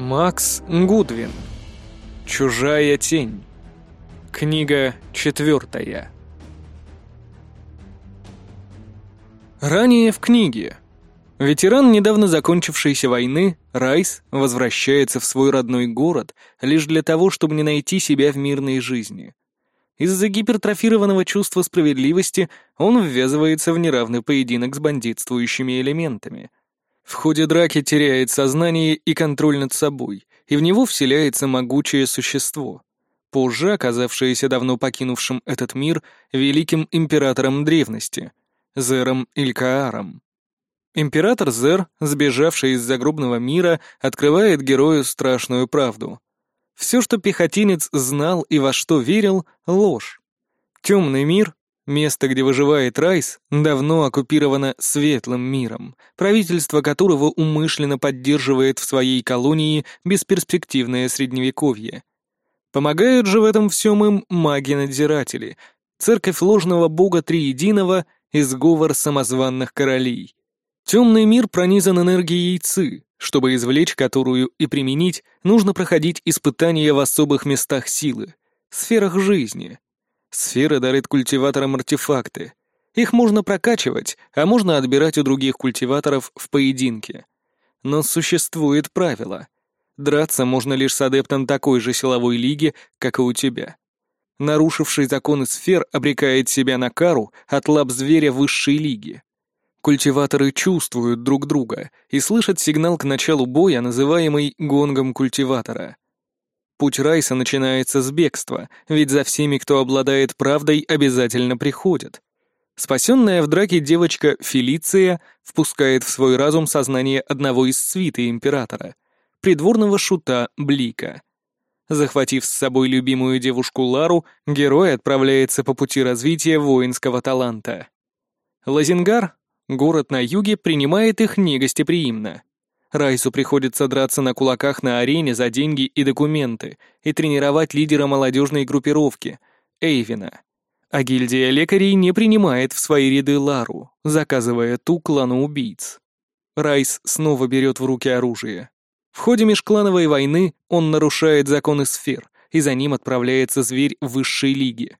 Макс Гудвин. Чужая тень. Книга 4. Ранее в книге. Ветеран недавно закончившейся войны, Райс, возвращается в свой родной город лишь для того, чтобы не найти себя в мирной жизни. Из-за гипертрофированного чувства справедливости он ввязывается в неравный поединок с бандитствующими элементами. В ходе драки теряет сознание и контроль над собой, и в него вселяется могучее существо, позже оказавшееся давно покинувшим этот мир великим императором древности, Зером Илькааром. Император Зер, сбежавший из загробного мира, открывает герою страшную правду. Все, что пехотинец знал и во что верил — ложь. Темный мир, место, где выживает Райс, давно оккупировано светлым миром, правительство которого умышленно поддерживает в своей колонии бесперспективное средневековье. Помогают же в этом всем им маги-надзиратели, церковь ложного бога Триединого и сговор самозванных королей. Темный мир пронизан энергией Ци, чтобы извлечь которую и применить, нужно проходить испытания в особых местах силы, сферах жизни. Сферы дарят культиваторам артефакты. Их можно прокачивать, а можно отбирать у других культиваторов в поединке. Но существует правило. Драться можно лишь с адептом такой же силовой лиги, как и у тебя. Нарушивший законы сфер обрекает себя на кару от лап зверя высшей лиги. Культиваторы чувствуют друг друга и слышат сигнал к началу боя, называемый гонгом культиватора. Путь Райса начинается с бегства, ведь за всеми, кто обладает правдой, обязательно приходят. Спасенная в драке девочка Фелиция впускает в свой разум сознание одного из свиты императора, придворного шута Блика. Захватив с собой любимую девушку Лару, герой отправляется по пути развития воинского таланта. Лазингар, город на юге, принимает их негостеприимно. Райсу приходится драться на кулаках на арене за деньги и документы и тренировать лидера молодежной группировки — Эйвина. А гильдия лекарей не принимает в свои ряды Лару, заказывая ту клану убийц. Райс снова берет в руки оружие. В ходе межклановой войны он нарушает законы сфер, и за ним отправляется зверь высшей лиги.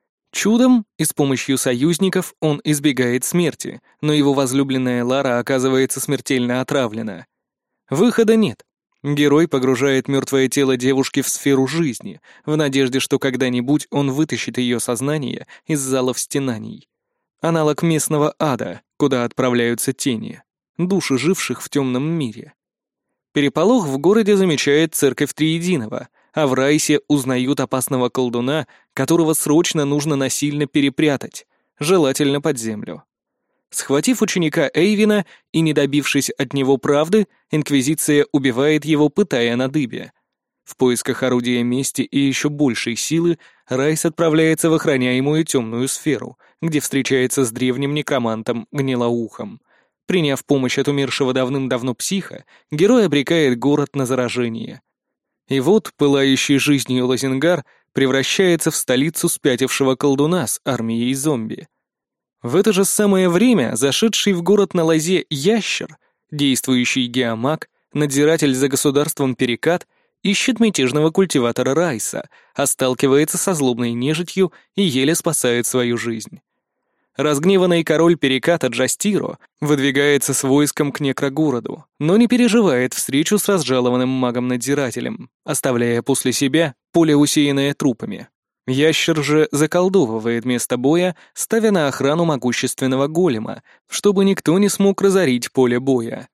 Чудом и с помощью союзников он избегает смерти, но его возлюбленная Лара оказывается смертельно отравлена. Выхода нет. Герой погружает мертвое тело девушки в сферу жизни, в надежде, что когда-нибудь он вытащит ее сознание из залов стенаний. Аналог местного ада, куда отправляются тени, души живших в темном мире. Переполох в городе замечает церковь Триединого, а в Райсе узнают опасного колдуна, которого срочно нужно насильно перепрятать, желательно под землю. Схватив ученика Эйвина и не добившись от него правды, Инквизиция убивает его, пытая на дыбе. В поисках орудия мести и еще большей силы Райс отправляется в охраняемую темную сферу, где встречается с древним некромантом Гнилоухом. Приняв помощь от умершего давным-давно психа, герой обрекает город на заражение. И вот пылающий жизнью Лазингар превращается в столицу спятившего колдуна с армией зомби. В это же самое время зашедший в город на лозе ящер, действующий геомаг, надзиратель за государством Перекат, ищет мятежного культиватора Райса, а сталкивается со злобной нежитью и еле спасает свою жизнь. Разгневанный король Переката Джастиро выдвигается с войском к некрогороду, но не переживает встречу с разжалованным магом-надзирателем, оставляя после себя поле, усеянное трупами. Ящер же заколдовывает место боя, ставя на охрану могущественного голема, чтобы никто не смог разорить поле боя.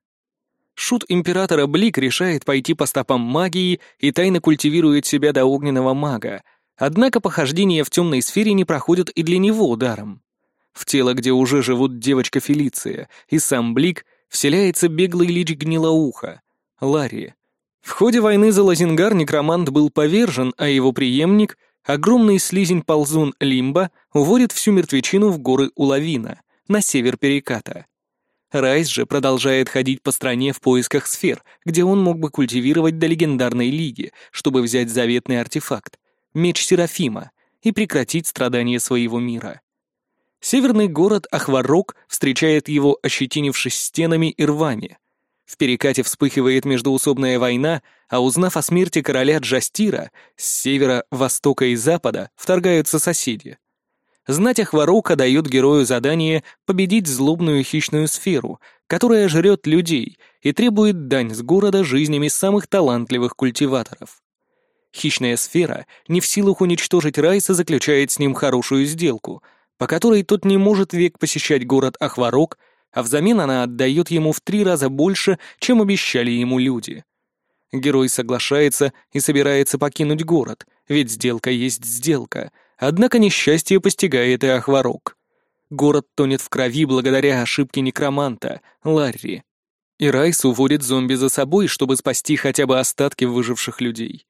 Шут императора Блик решает пойти по стопам магии и тайно культивирует себя до огненного мага, однако похождения в темной сфере не проходят и для него даром. В тело, где уже живут девочка Фелиция и сам Блик, вселяется беглый лич Гнилоуха — Ларри. В ходе войны за Лазингар некромант был повержен, а его преемник — огромный слизень-ползун Лимба уводит всю мертвечину в горы Улавина, на север Переката. Райс же продолжает ходить по стране в поисках сфер, где он мог бы культивировать до легендарной лиги, чтобы взять заветный артефакт — меч Серафима, и прекратить страдания своего мира. Северный город Ахварок встречает его, ощетинившись стенами и рвами. В перекате вспыхивает междоусобная война, а узнав о смерти короля Джастира, с севера, востока и запада вторгаются соседи. Знать Ахварока дает герою задание победить злобную хищную сферу, которая жрет людей и требует дань с города жизнями самых талантливых культиваторов. Хищная сфера, не в силах уничтожить Райса, заключает с ним хорошую сделку, по которой тот не может век посещать город Ахварок, а взамен она отдает ему в 3 раза больше, чем обещали ему люди. Герой соглашается и собирается покинуть город, ведь сделка есть сделка, однако несчастье постигает и Ахварок. Город тонет в крови благодаря ошибке некроманта, Ларри. И Райс уводит зомби за собой, чтобы спасти хотя бы остатки выживших людей.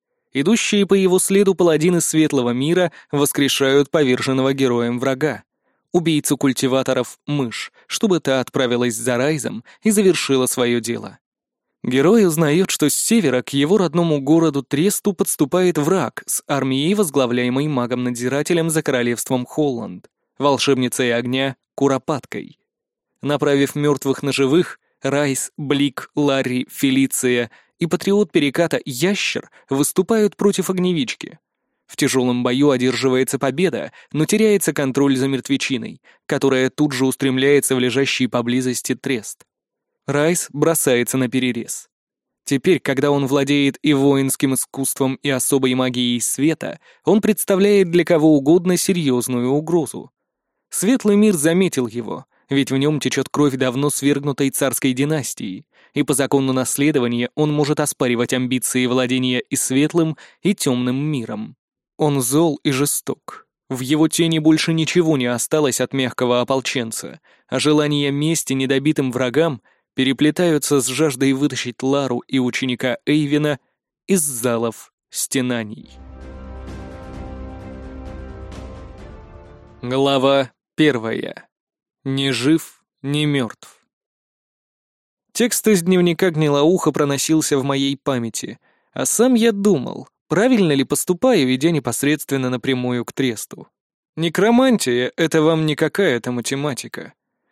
Идущие по его следу паладины Светлого мира воскрешают поверженного героем врага, убийцу культиваторов Мышь, чтобы та отправилась за Райзом и завершила свое дело. Герой узнает, что с севера к его родному городу Тресту подступает враг с армией, возглавляемой магом-надзирателем за королевством Холланд, волшебницей огня Куропаткой. Направив мертвых на живых, Райс, Блик, Ларри, Фелиция и патриот Переката Ящер выступают против огневички. В тяжелом бою одерживается победа, но теряется контроль за мертвечиной, которая тут же устремляется в лежащий поблизости Трест. Райс бросается на перерез. Теперь, когда он владеет и воинским искусством, и особой магией света, он представляет для кого угодно серьезную угрозу. Светлый мир заметил его, ведь в нем течет кровь давно свергнутой царской династии, и по закону наследования он может оспаривать амбиции владения и светлым, и темным миром. Он зол и жесток. В его тени больше ничего не осталось от мягкого ополченца, а желания мести недобитым врагам переплетаются с жаждой вытащить Лару и ученика Эйвина из залов стенаний. Глава 1. Ни жив, ни мертв. Текст из дневника Гнилоуха проносился в моей памяти, а сам я думал, правильно ли поступаю, идя непосредственно напрямую к Тресту. Некромантия — это вам не какая-то математика.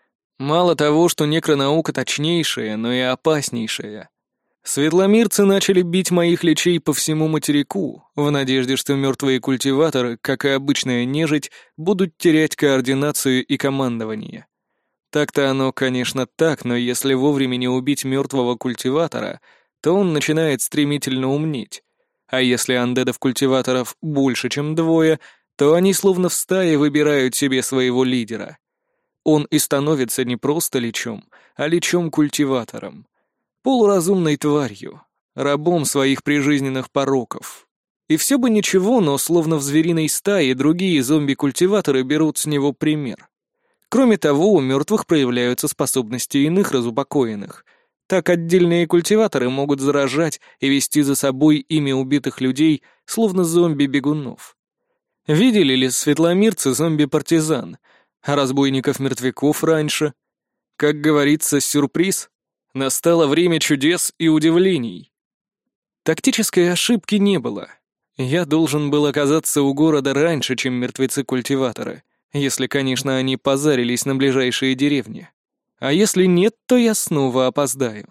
Мало того, что некронаука точнейшая, но и опаснейшая. Светломирцы начали бить моих личей по всему материку, в надежде, что мертвые культиваторы, как и обычная нежить, будут терять координацию и командование. Так-то оно, конечно, так, но если вовремя не убить мертвого культиватора, то он начинает стремительно умнеть. А если андедов-культиваторов больше, чем 2, то они словно в стае выбирают себе своего лидера. Он и становится не просто личом, а личом-культиватором. Полуразумной тварью, рабом своих прижизненных пороков. И все бы ничего, но словно в звериной стае другие зомби-культиваторы берут с него пример. Кроме того, у мертвых проявляются способности иных разупокоенных. Так отдельные культиваторы могут заражать и вести за собой ими убитых людей, словно зомби-бегунов. Видели ли светломирцы зомби-партизан, а разбойников-мертвяков раньше? Как говорится, сюрприз. Настало время чудес и удивлений. Тактической ошибки не было. Я должен был оказаться у города раньше, чем мертвецы-культиваторы, если, конечно, они позарились на ближайшие деревни. А если нет, то я снова опоздаю.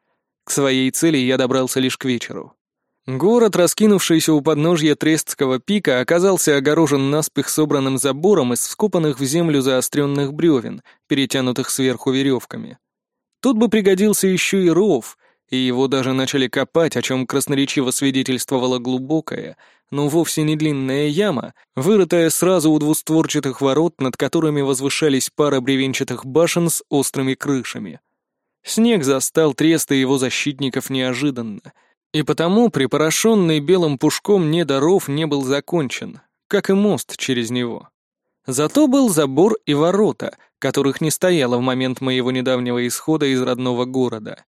К своей цели я добрался лишь к вечеру. Город, раскинувшийся у подножья Трестского пика, оказался огорожен наспех собранным забором из вскопанных в землю заостренных бревен, перетянутых сверху веревками. Тут бы пригодился еще и ров, и его даже начали копать, о чем красноречиво свидетельствовала глубокая, но вовсе не длинная яма, вырытая сразу у двустворчатых ворот, над которыми возвышались пара бревенчатых башен с острыми крышами. Снег застал Треста и его защитников неожиданно, и потому припорошенный белым пушком ров не был закончен, как и мост через него. Зато был забор и ворота, которых не стояло в момент моего недавнего исхода из родного города.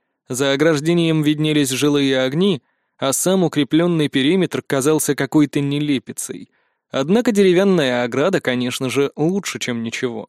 За ограждением виднелись жилые огни, а сам укрепленный периметр казался какой-то нелепицей. Однако деревянная ограда, конечно же, лучше, чем ничего.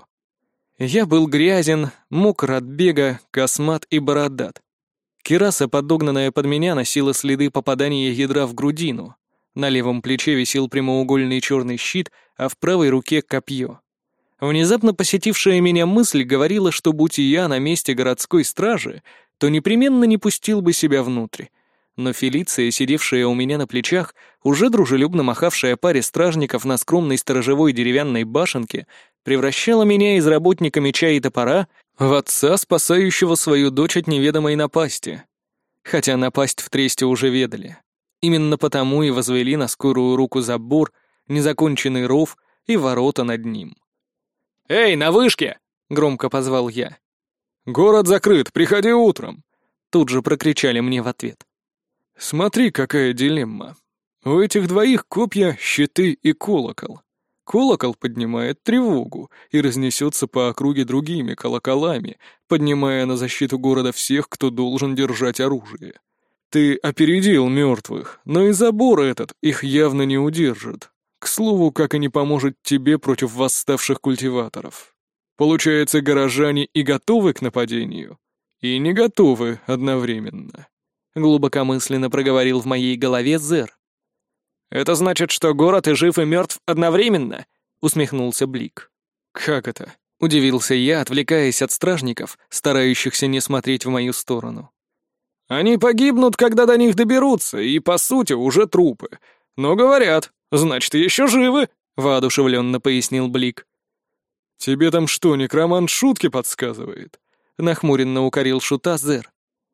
Я был грязен, мокр от бега, космат и бородат. Кираса, подогнанная под меня, носила следы попадания ядра в грудину. На левом плече висел прямоугольный черный щит, а в правой руке копье. Внезапно посетившая меня мысль говорила, что будь я на месте городской стражи, то непременно не пустил бы себя внутрь. Но Фелиция, сидевшая у меня на плечах, уже дружелюбно махавшая паре стражников на скромной сторожевой деревянной башенке, превращала меня из работника меча и топора в отца, спасающего свою дочь от неведомой напасти. Хотя напасть в Тресте уже ведали. Именно потому и возвели на скорую руку забор, незаконченный ров и ворота над ним. «Эй, на вышке!» — громко позвал я. «Город закрыт, приходи утром!» — тут же прокричали мне в ответ. «Смотри, какая дилемма. У этих двоих копья, щиты и колокол. Колокол поднимает тревогу и разнесется по округе другими колоколами, поднимая на защиту города всех, кто должен держать оружие. Ты опередил мертвых, но и забор этот их явно не удержит. К слову, как и не поможет тебе против восставших культиваторов. Получается, горожане и готовы к нападению, и не готовы одновременно», — глубокомысленно проговорил в моей голове Зер. «Это значит, что город и жив, и мертв одновременно?» — усмехнулся Блик. «Как это?» — удивился я, отвлекаясь от стражников, старающихся не смотреть в мою сторону. «Они погибнут, когда до них доберутся, и, по сути, уже трупы. Но говорят, значит, еще живы», — воодушевленно пояснил Блик. «Тебе там что, некромант шутки подсказывает?» — нахмуренно укорил шута Зер.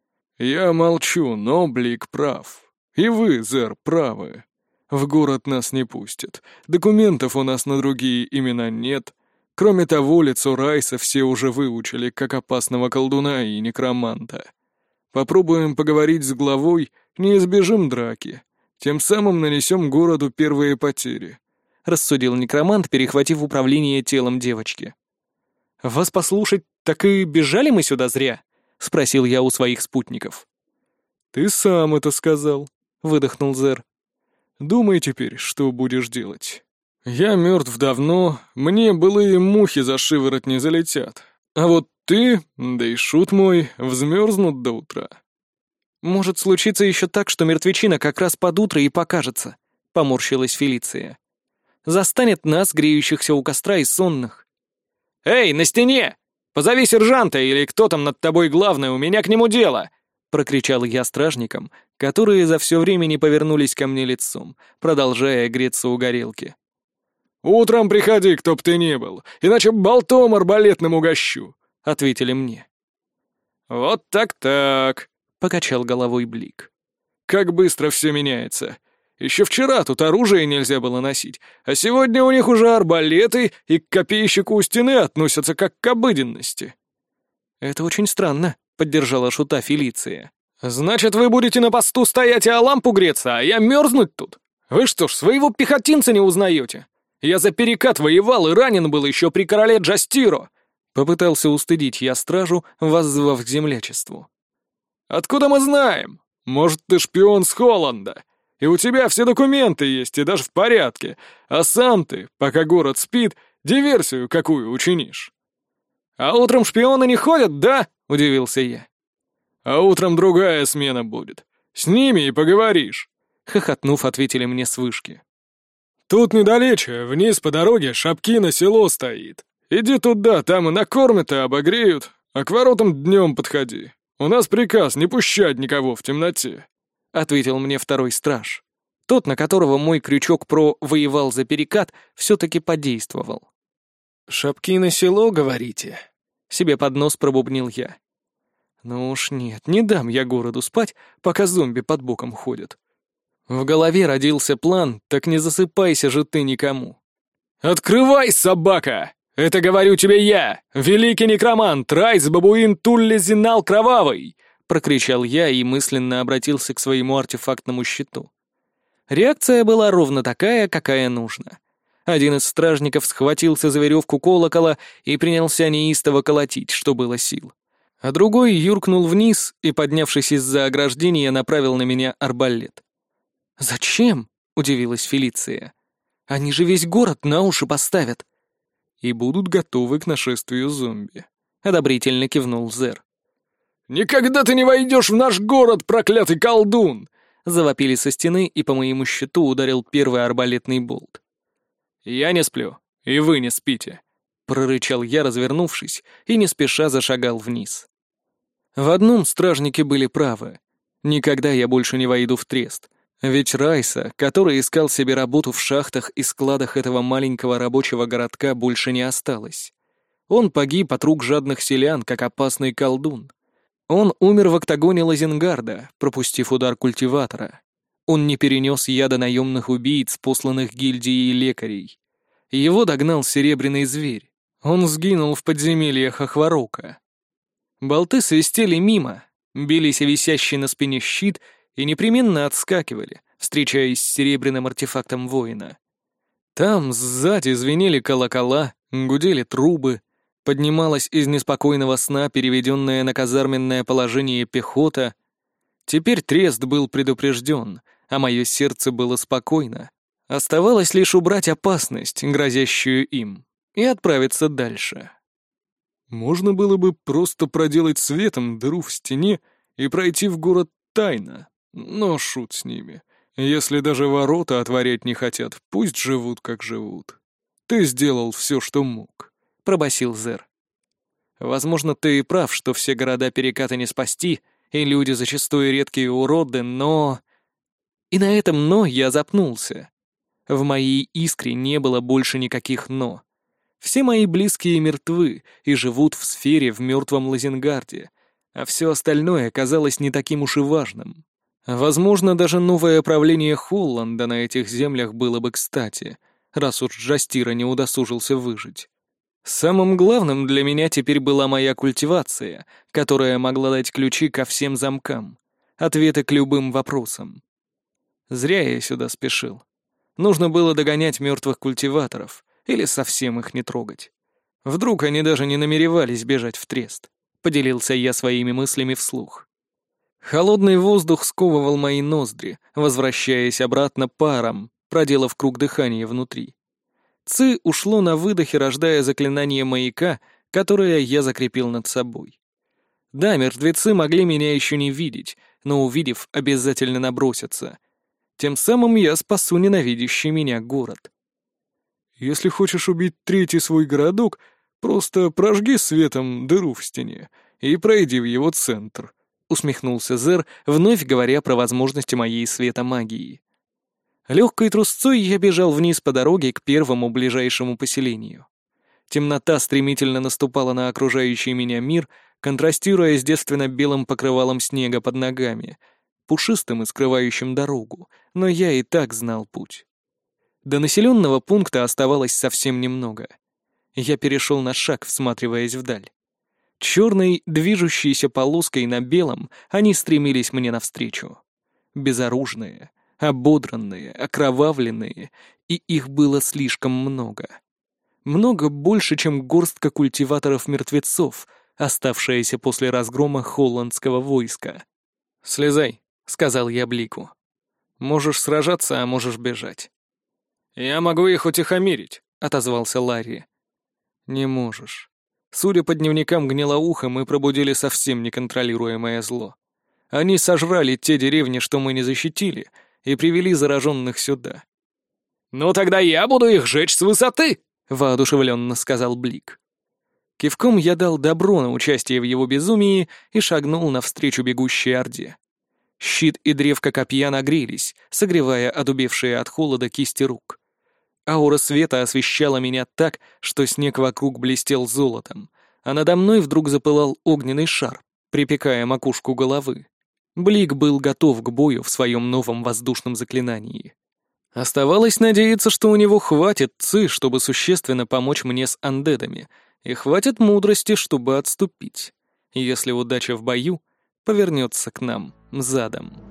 «Я молчу, но Блик прав. И вы, Зер, правы. В город нас не пустят. Документов у нас на другие имена нет. Кроме того, лицо Райса все уже выучили, как опасного колдуна и некроманта. Попробуем поговорить с главой, не избежим драки. Тем самым нанесем городу первые потери», — рассудил некромант, перехватив управление телом девочки. «Вас послушать, так и бежали мы сюда зря?» — спросил я у своих спутников. «Ты сам это сказал», — выдохнул Зер. «Думай теперь, что будешь делать. Я мертв давно, мне былые мухи за шиворот не залетят. А вот ты, да и шут мой, взмерзнут до утра». «Может случиться еще так, что мертвечина как раз под утро и покажется», — поморщилась Фелиция. «Застанет нас, греющихся у костра и сонных». «Эй, на стене! Позови сержанта или кто там над тобой главный, у меня к нему дело!» — прокричал я стражникам, которые за все время не повернулись ко мне лицом, продолжая греться у горелки. «Утром приходи, кто б ты ни был, иначе болтом арбалетным угощу», — ответили мне. «Вот так-так», — покачал головой Блик. «Как быстро все меняется. Еще вчера тут оружие нельзя было носить, а сегодня у них уже арбалеты и к копейщику у стены относятся как к обыденности». «Это очень странно», — поддержала шута Фелиция. «Значит, вы будете на посту стоять и о лампу греться, а я мерзнуть тут? Вы что ж, своего пехотинца не узнаете? Я за перекат воевал и ранен был еще при короле Джастиро!» Попытался устыдить я стражу, воззвав к землячеству. «Откуда мы знаем? Может, ты шпион с Холланда? И у тебя все документы есть, и даже в порядке, а сам ты, пока город спит, диверсию какую учинишь?» «А утром шпионы не ходят, да?» — удивился я. «А утром другая смена будет. С ними и поговоришь», — хохотнув, ответили мне с вышки. «Тут недалече, вниз по дороге, Шапкино село стоит. Иди туда, там и накормят, и обогреют, а к воротам днем подходи. У нас приказ не пущать никого в темноте», — ответил мне второй страж. Тот, на которого мой крючок про «воевал за перекат», все-таки подействовал. «Шапкино село, говорите?» — себе под нос пробубнил я. «Ну уж нет, не дам я городу спать, пока зомби под боком ходят». В голове родился план, так не засыпайся же ты никому. «Открывай, собака! Это говорю тебе я, великий некромант, Райс Бабуин Тулли Зинал Кровавый!» — прокричал я и мысленно обратился к своему артефактному щиту. Реакция была ровно такая, какая нужна. Один из стражников схватился за веревку колокола и принялся неистово колотить, что было сил. А другой юркнул вниз и, поднявшись из-за ограждения, направил на меня арбалет. «Зачем?» — удивилась Фелиция. «Они же весь город на уши поставят». «И будут готовы к нашествию зомби», — одобрительно кивнул Зер. «Никогда ты не войдешь в наш город, проклятый колдун!» — завопили со стены, и по моему щиту ударил первый арбалетный болт. «Я не сплю, и вы не спите», — прорычал я, развернувшись, и не спеша зашагал вниз. В одном стражники были правы. Никогда я больше не войду в Трест. Ведь Райса, который искал себе работу в шахтах и складах этого маленького рабочего городка, больше не осталось. Он погиб от рук жадных селян, как опасный колдун. Он умер в октагоне Лазенгарда, пропустив удар культиватора. Он не перенес яда наемных убийц, посланных гильдией лекарей. Его догнал серебряный зверь. Он сгинул в подземельях Ахварока. Болты свистели мимо, бились о висящий на спине щит и непременно отскакивали, встречаясь с серебряным артефактом воина. Там сзади звенели колокола, гудели трубы, поднималась из неспокойного сна переведенная на казарменное положение пехота. Теперь Трест был предупрежден, а мое сердце было спокойно. Оставалось лишь убрать опасность, грозящую им, и отправиться дальше. Можно было бы просто проделать светом дыру в стене и пройти в город тайно, но шут с ними. Если даже ворота отворять не хотят, пусть живут, как живут. Ты сделал все, что мог, — пробасил Зер. Возможно, ты и прав, что все города-перекаты не спасти, и люди зачастую редкие уроды, но... И на этом «но» я запнулся. В моей искре не было больше никаких «но». Все мои близкие мертвы и живут в сфере в мертвом Лазенгарде, а все остальное казалось не таким уж и важным. Возможно, даже новое правление Холланда на этих землях было бы кстати, раз уж Джастира не удосужился выжить. Самым главным для меня теперь была моя культивация, которая могла дать ключи ко всем замкам, ответы к любым вопросам. Зря я сюда спешил. Нужно было догонять мертвых культиваторов или совсем их не трогать. Вдруг они даже не намеревались бежать в Трест. Поделился я своими мыслями вслух. Холодный воздух сковывал мои ноздри, возвращаясь обратно паром, проделав круг дыхания внутри. Ци ушло на выдохе, рождая заклинание маяка, которое я закрепил над собой. Да, мертвецы могли меня еще не видеть, но, увидев, обязательно набросятся. Тем самым я спасу ненавидящий меня город. Если хочешь убить третий свой городок, просто прожги светом дыру в стене и пройди в его центр, — усмехнулся Зер, вновь говоря про возможности моей светомагии. Легкой трусцой я бежал вниз по дороге к первому ближайшему поселению. Темнота стремительно наступала на окружающий меня мир, контрастируя с девственно-белым покрывалом снега под ногами, пушистым и скрывающим дорогу, но я и так знал путь. До населенного пункта оставалось совсем немного. Я перешел на шаг, всматриваясь вдаль. Черной, движущейся полоской на белом, они стремились мне навстречу. Безоружные, ободранные, окровавленные, и их было слишком много. Много больше, чем горстка культиваторов-мертвецов, оставшаяся после разгрома холландского войска. «Слезай», — сказал я Блику. «Можешь сражаться, а можешь бежать». «Я могу их утихомирить», — отозвался Ларри. «Не можешь. Судя по дневникам Гнилоуха, мы пробудили совсем неконтролируемое зло. Они сожрали те деревни, что мы не защитили, и привели зараженных сюда». «Ну тогда я буду их жечь с высоты», — воодушевленно сказал Блик. Кивком я дал добро на участие в его безумии и шагнул навстречу бегущей орде. Щит и древко копья нагрелись, согревая одубевшие от холода кисти рук. Аура света освещала меня так, что снег вокруг блестел золотом, а надо мной вдруг запылал огненный шар, припекая макушку головы. Блик был готов к бою в своем новом воздушном заклинании. Оставалось надеяться, что у него хватит ци, чтобы существенно помочь мне с андедами, и хватит мудрости, чтобы отступить, если удача в бою повернется к нам задом.